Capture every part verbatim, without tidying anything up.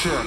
check.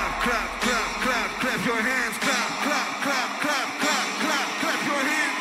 clap, clap, clap, clap your hands, clap, clap, clap, clap, clap, clap, clap your hands.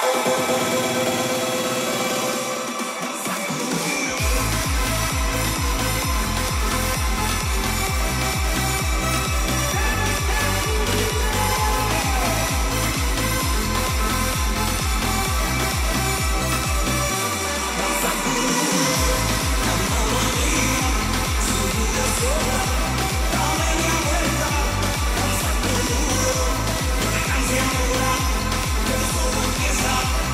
Canción ahora, que todo empieza.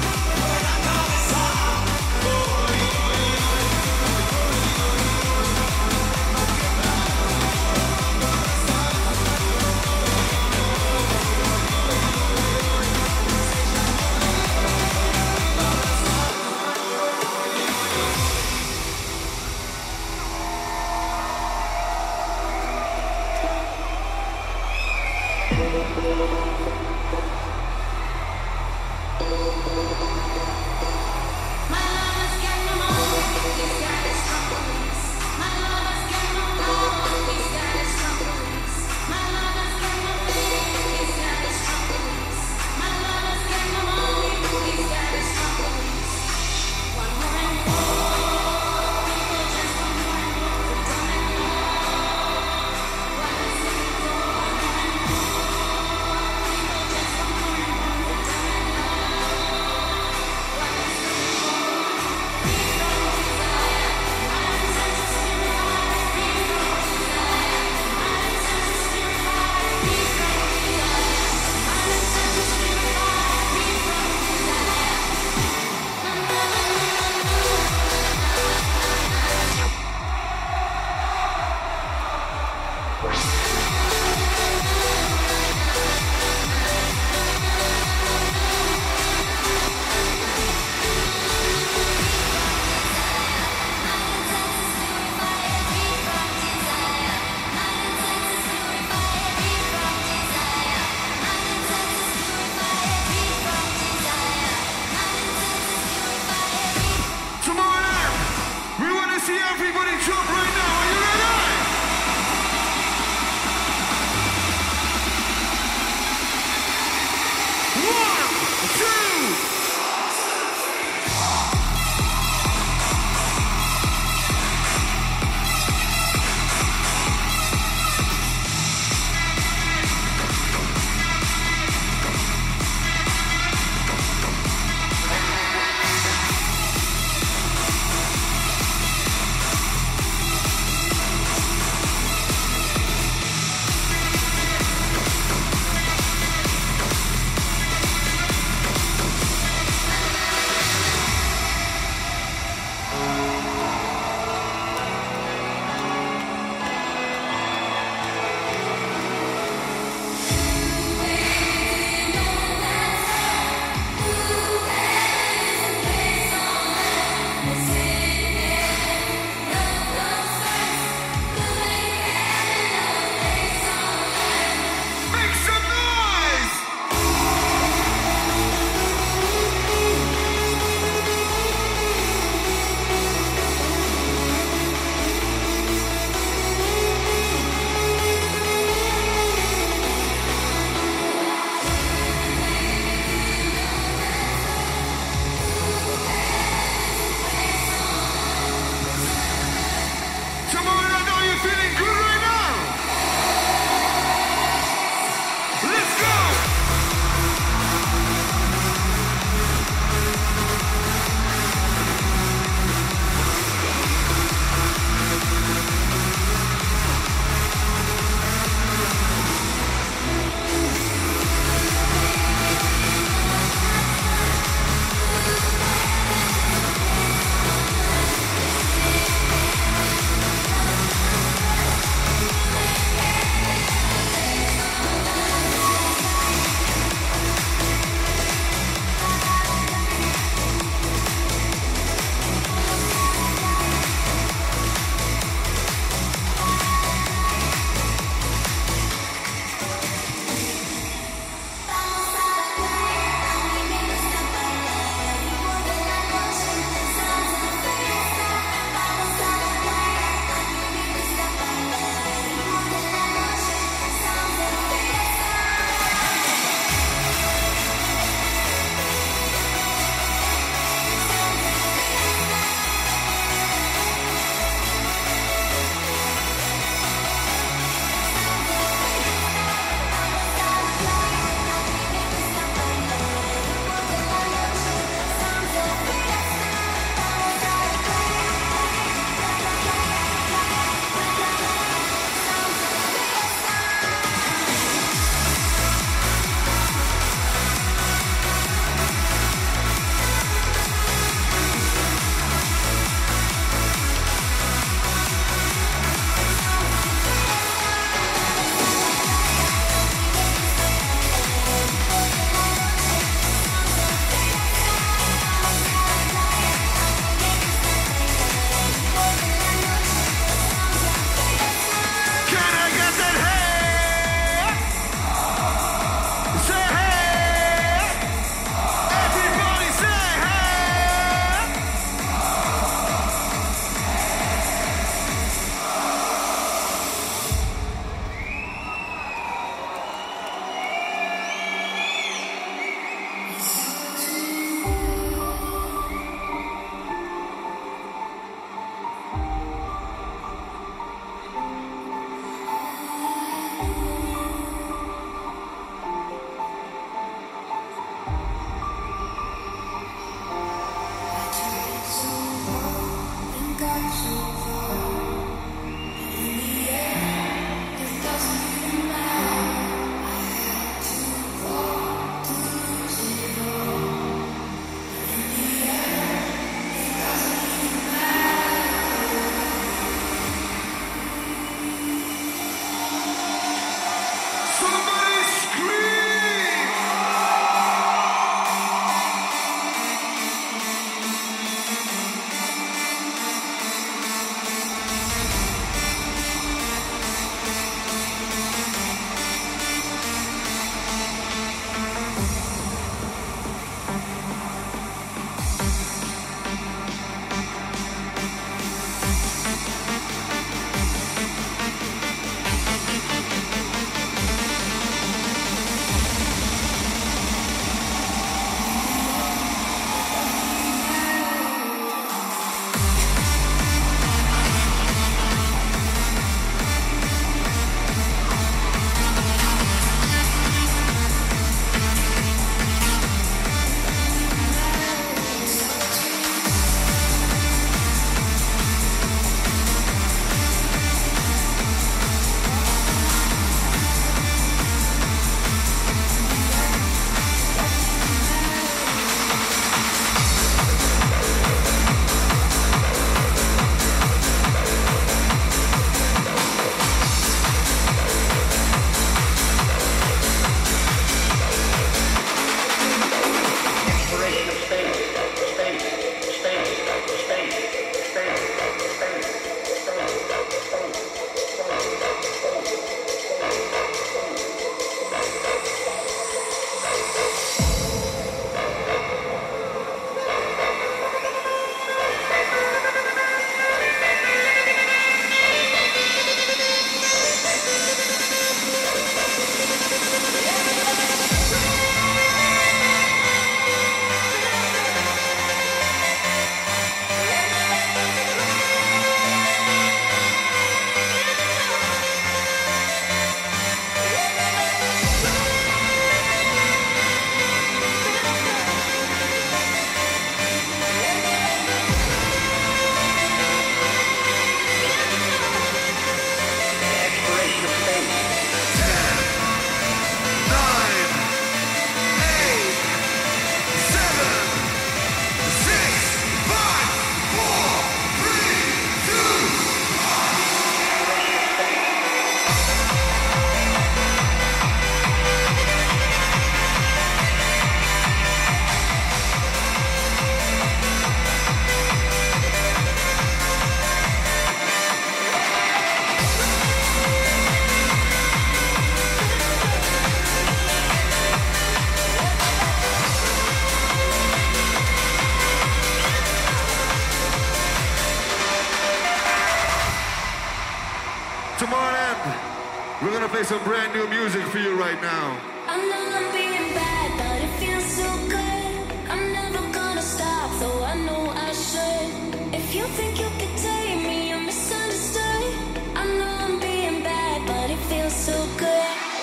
play some brand new music for you right now. I know I'm being bad, but it feels so good. I'm never gonna stop, though I know I should. If you think you can tame me, you're misunderstood. I know I'm being bad, but it feels so good.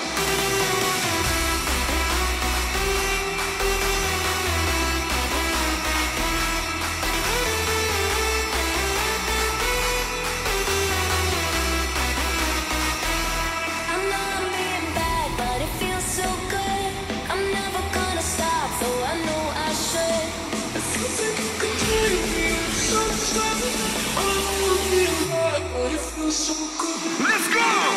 Let's go!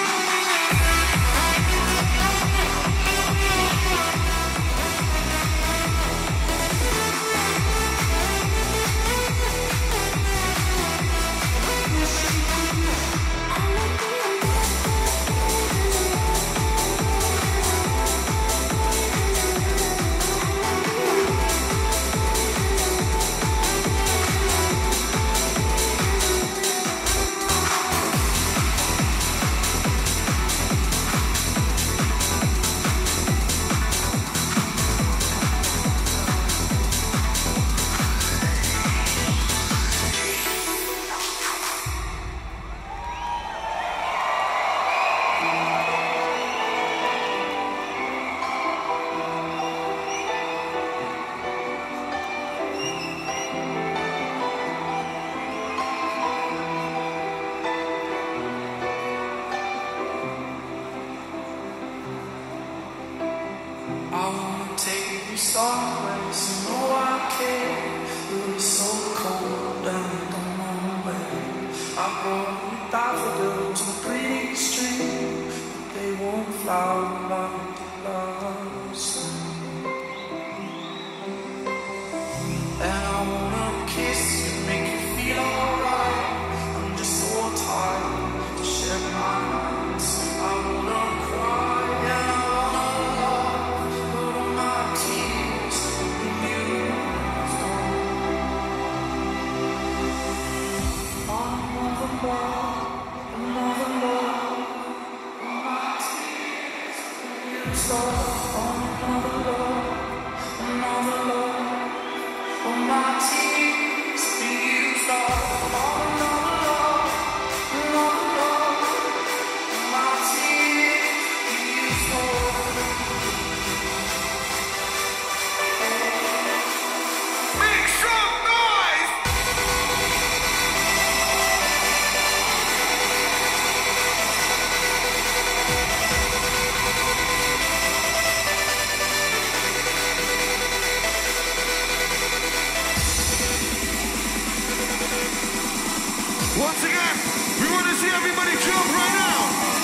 Once again, we want to see everybody jump right now.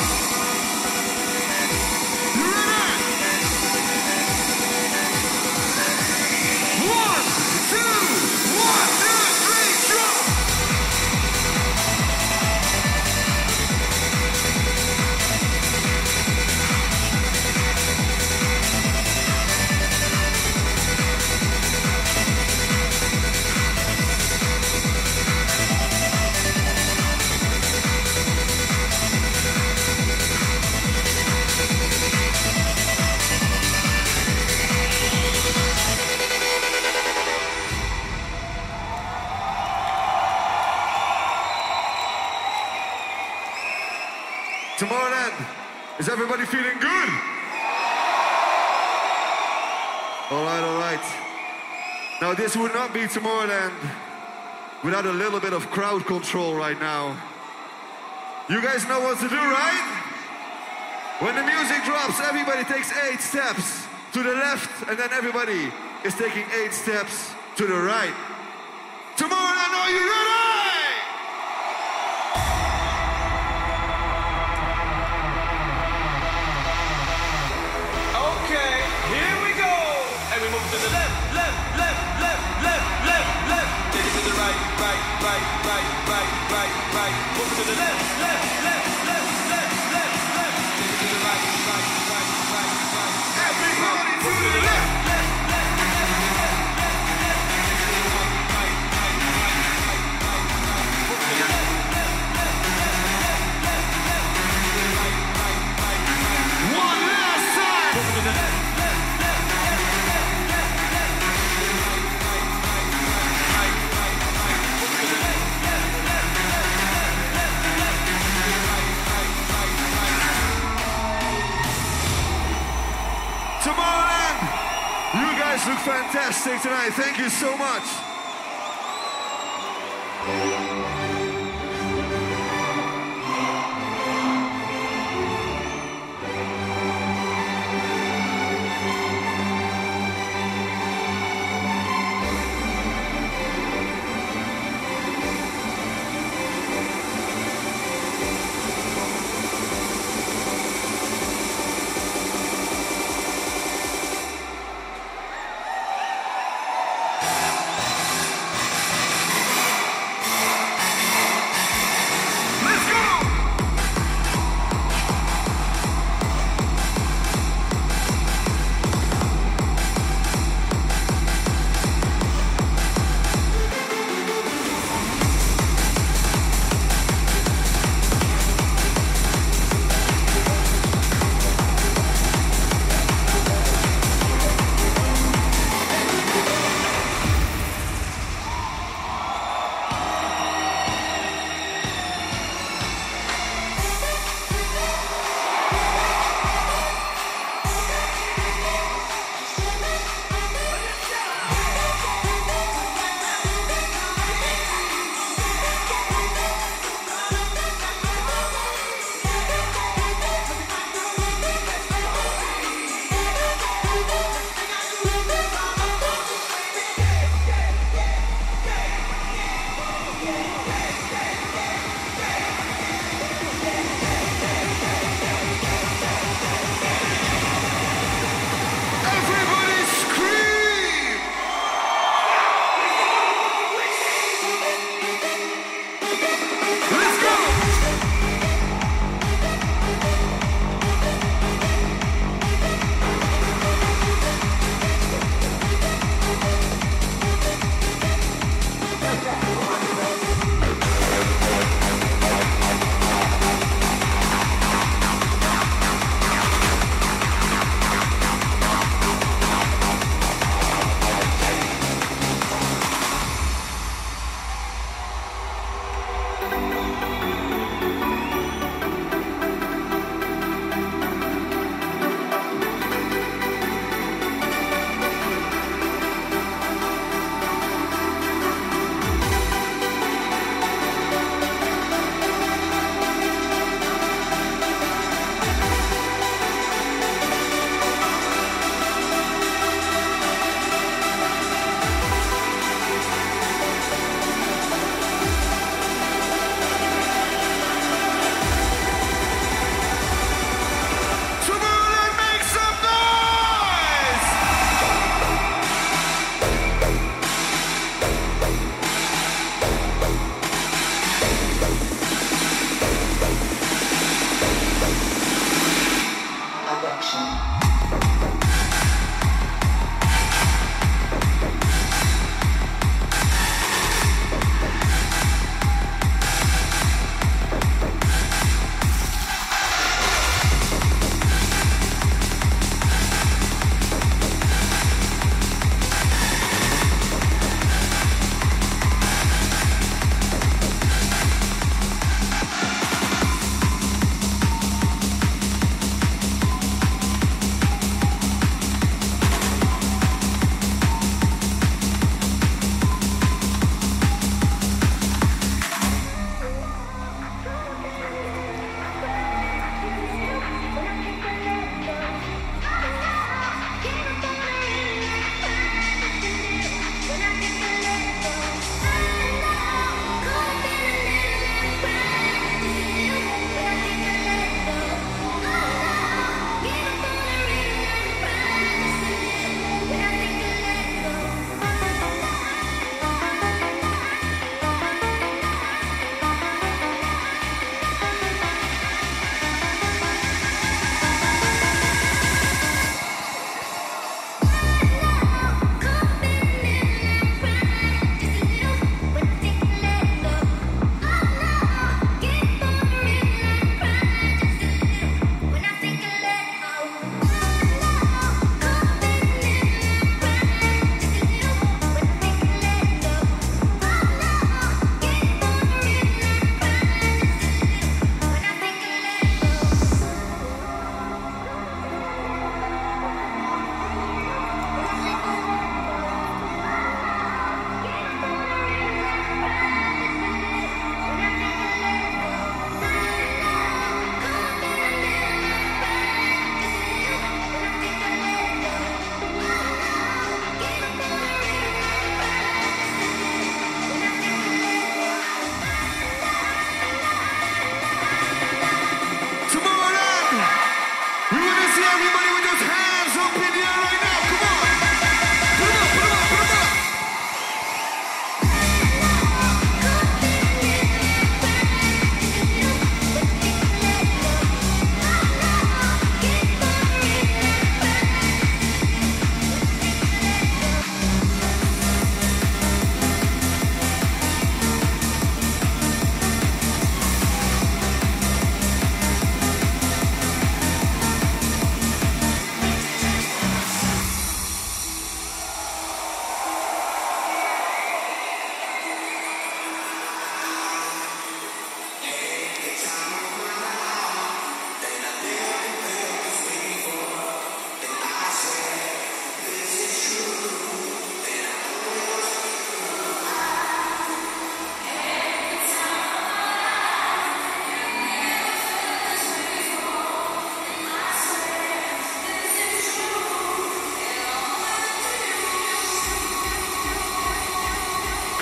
You ready? One, two, one, two, three, jump! Tomorrowland, is everybody feeling good? All right, all right. Now this would not be Tomorrowland without a little bit of crowd control right now. You guys know what to do, right? When the music drops, everybody takes eight steps to the left, and then everybody is taking eight steps to the right. Tomorrowland, are you ready? To the left, left, left, left, left, left, left. Take it to the right, right, right, right, right, right, right. Move to the left, left, left, left, left, left, left. Take it to the right, right, right, right, right. Everybody to the left, left, left, left, left, left, left. Take it to the right, right, right, right, right. acoustic tonight. Thank you so much.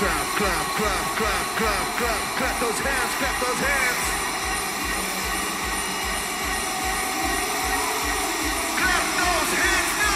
clap, clap, clap, clap, clap, clap, clap those hands, clap those hands. Clap those hands now.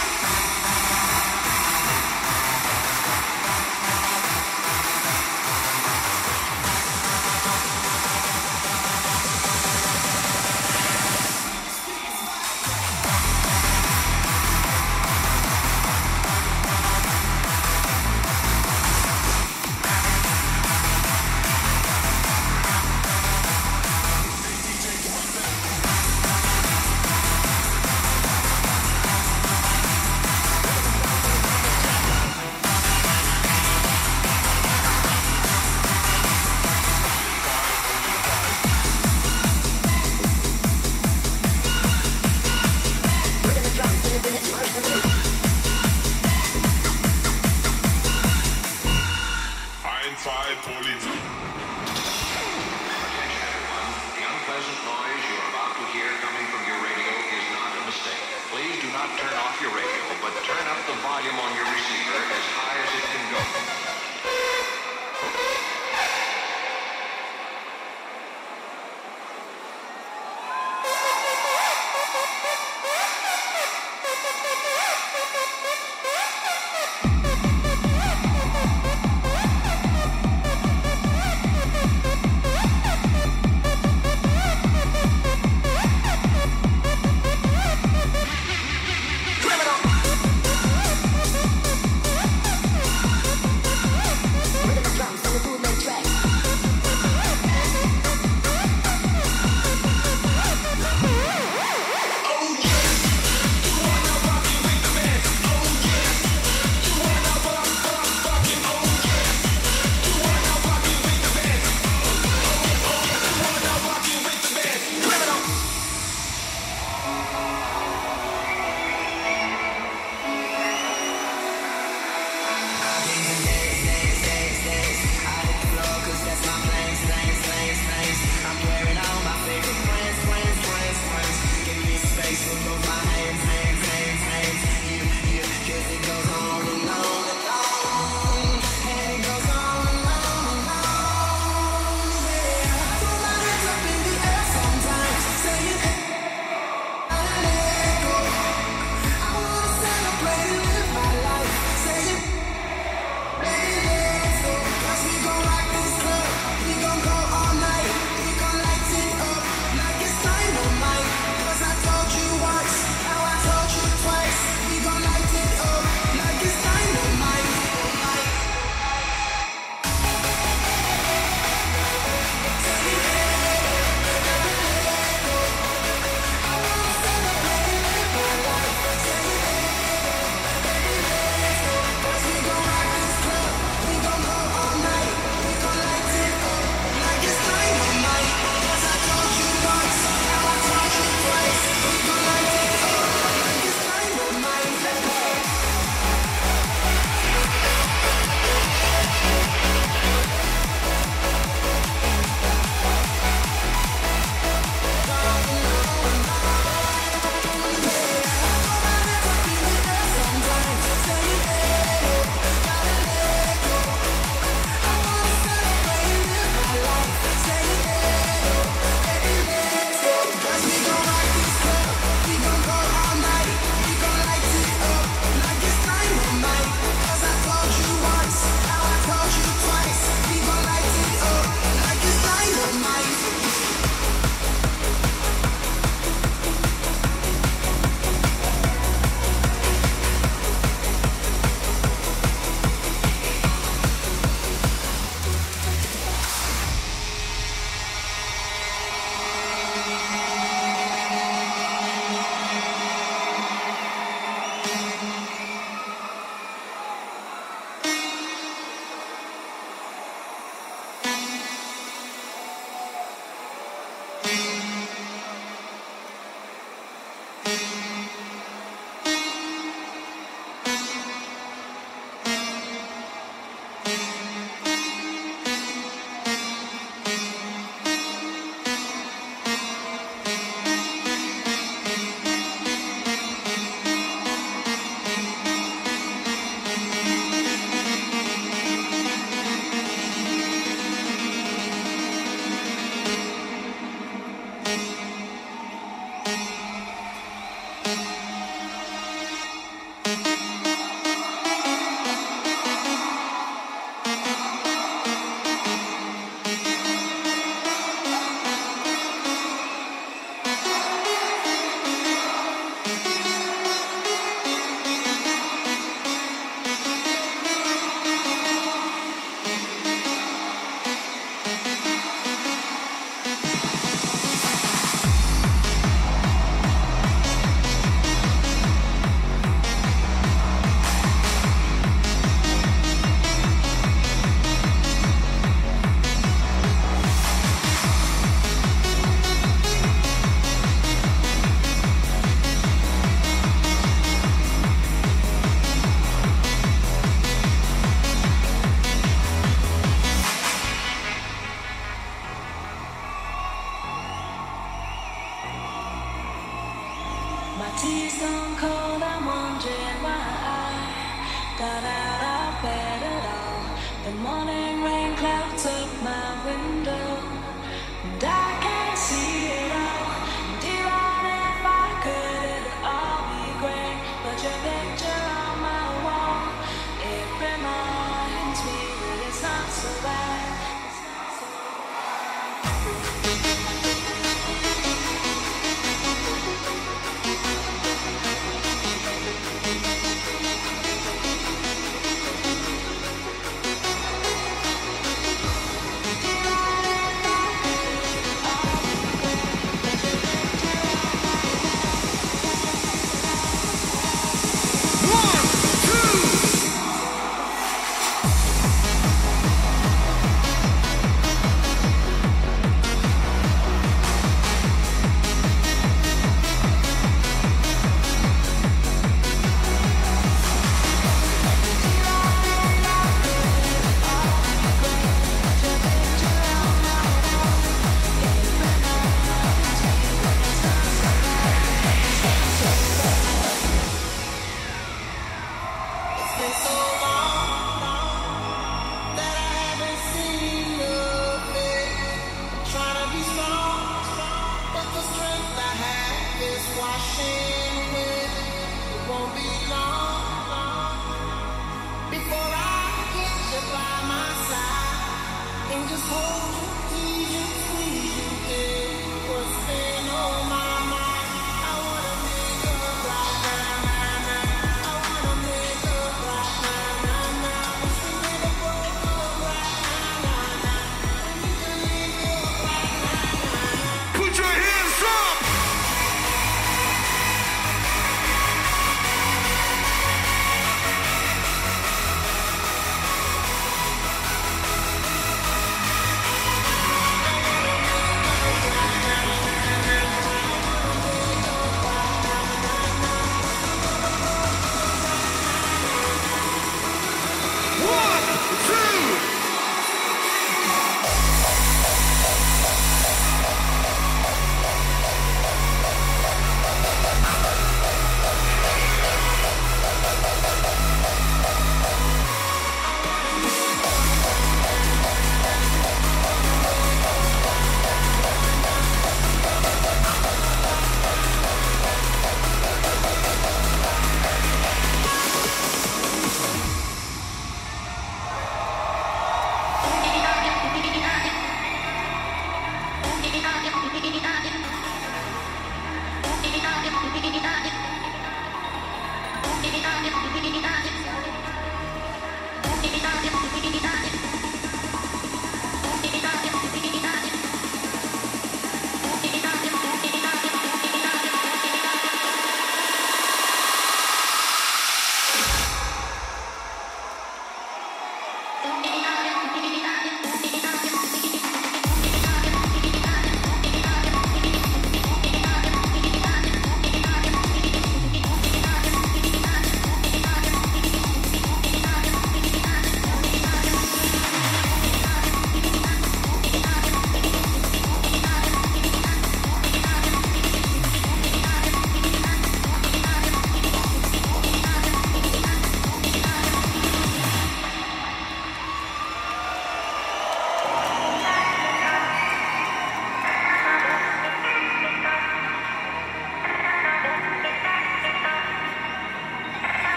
The morning rain clouds up my window, and I can't see it all. And even if I could, it'd all be great. But your picture on my wall, it reminds me that it's not so bad. It's not so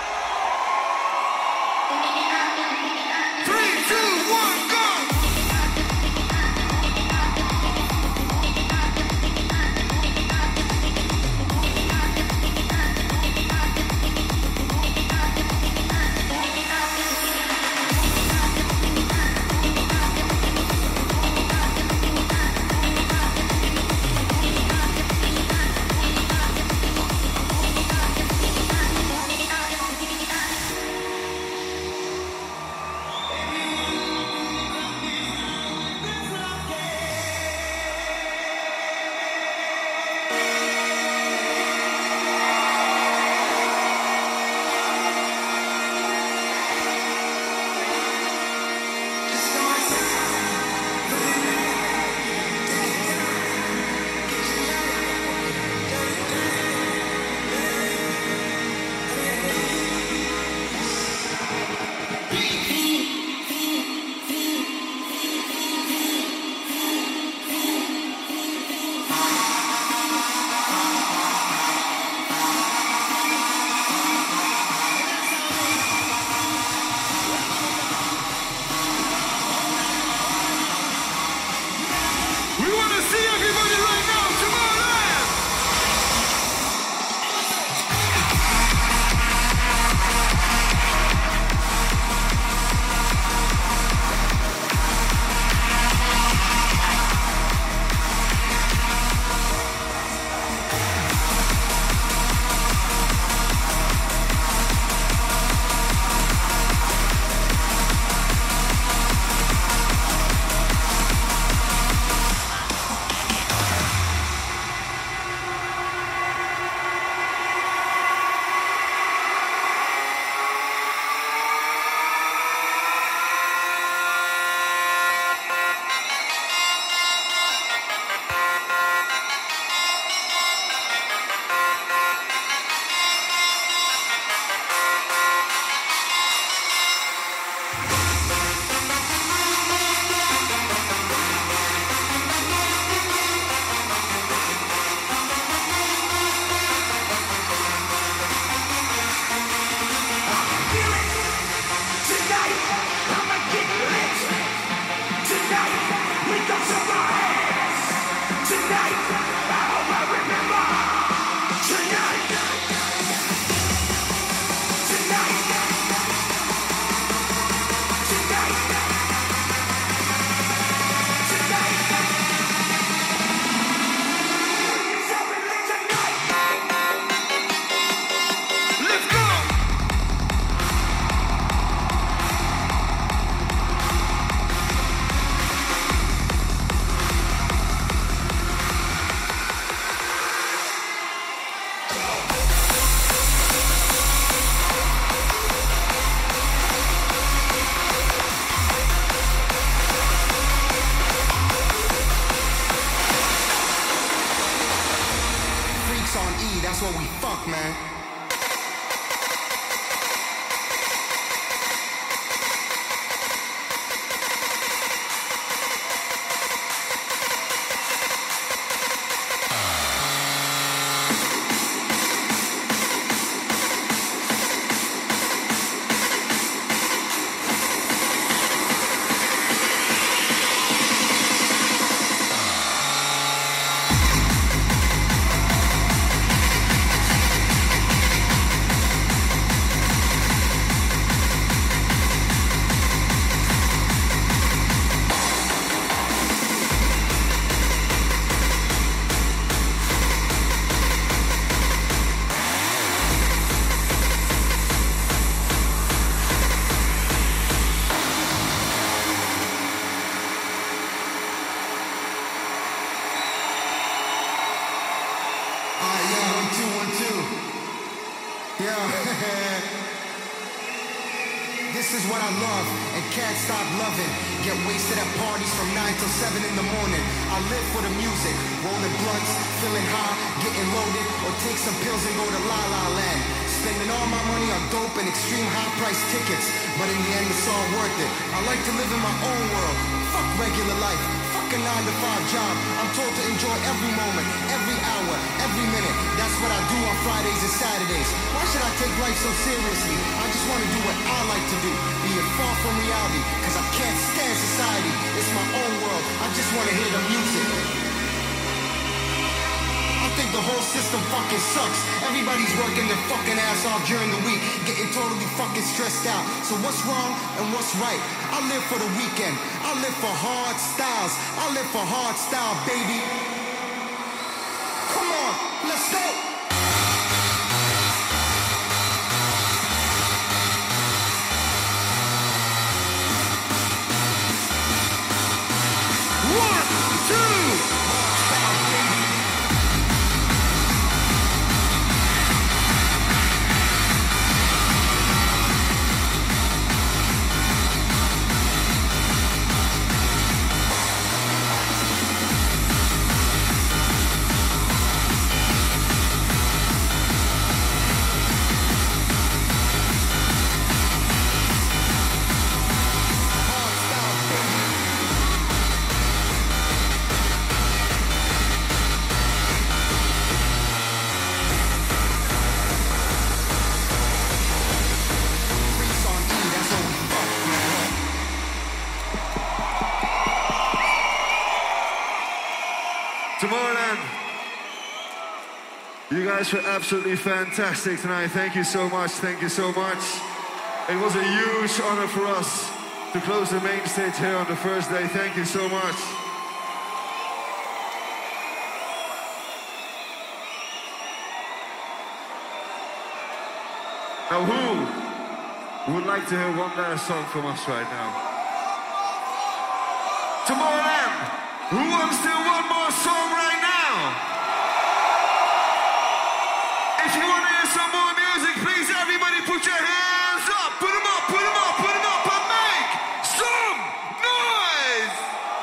Three, two, one, go! This is what I love and can't stop loving. Get wasted at parties from nine till seven in the morning. I live for the music, rolling blunts, feeling high, getting loaded, or take some pills and go to La La Land. Spending all my money on dope and extreme high price tickets, but in the end it's all worth it. I like to live in my own world. Fuck regular life. Fuck a nine to five job. I'm told to enjoy every moment, every hour, every minute. That's what I do on Fridays and Saturdays. Why should I take life so seriously? I just want to do what I like to do, be it far from reality, cause I can't stand society. It's my own world. I just want to hear the music. I think the whole system fucking sucks. Everybody's working their fucking ass off during the week, getting totally fucking stressed out. So what's wrong and what's right? I live for the weekend. I live for hard styles. I live for hard style, baby. Come on, let's go. One, two. Tomorrowland, you guys were absolutely fantastic tonight. Thank you so much, thank you so much. It was a huge honor for us to close the main stage here on the first day. Thank you so much. Now who would like to hear one last song from us right now? Tomorrowland! Who wants to hear one more song right now? If you want to hear some more music, please everybody put your hands up. Put them up, put them up, put them up and make some noise.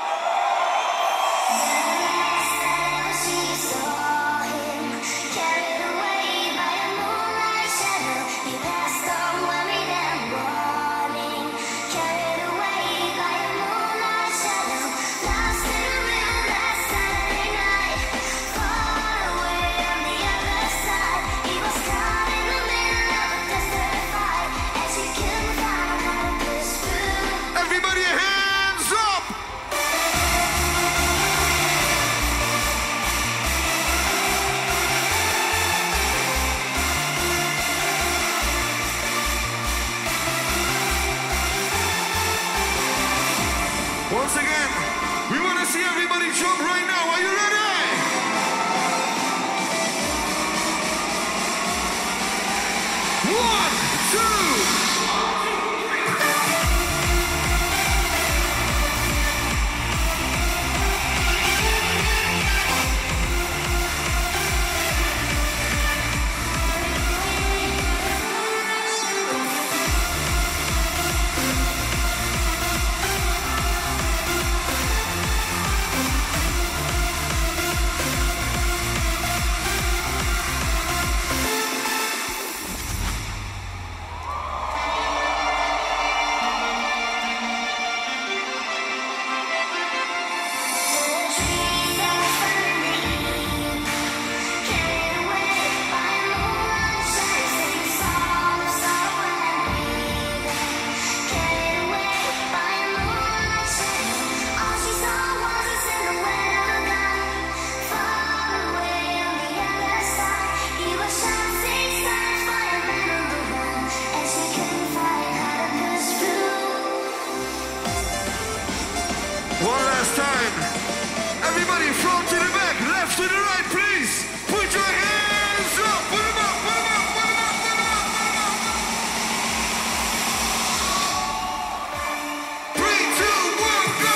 She saw him carried away by a moonlight shadow. He passed on worried and warning. Carried away by a moonlight shadow. Lost in a real last Saturday night. Far away on the other side. He was caught in the middle of a desert fight, and she couldn't find how to push through. Everybody hands up. Once again, we want to see everybody jump right now. Are you ready? One, two. One last time. Everybody from to the back, left to the right, please. Put your hands up. Put them up, put them up, put them up, put them up, put them up. Three, two, one, go.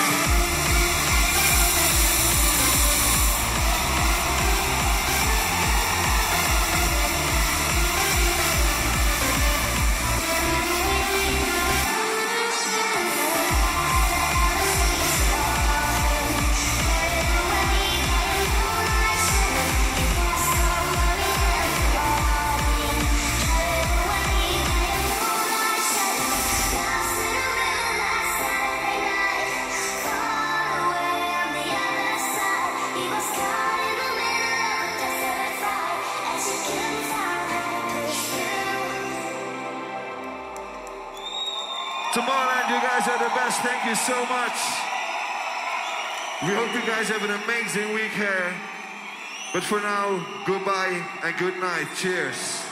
Tomorrowland, you guys are the best. Thank you so much. We hope you guys have an amazing week here. But for now, goodbye and good night. Cheers.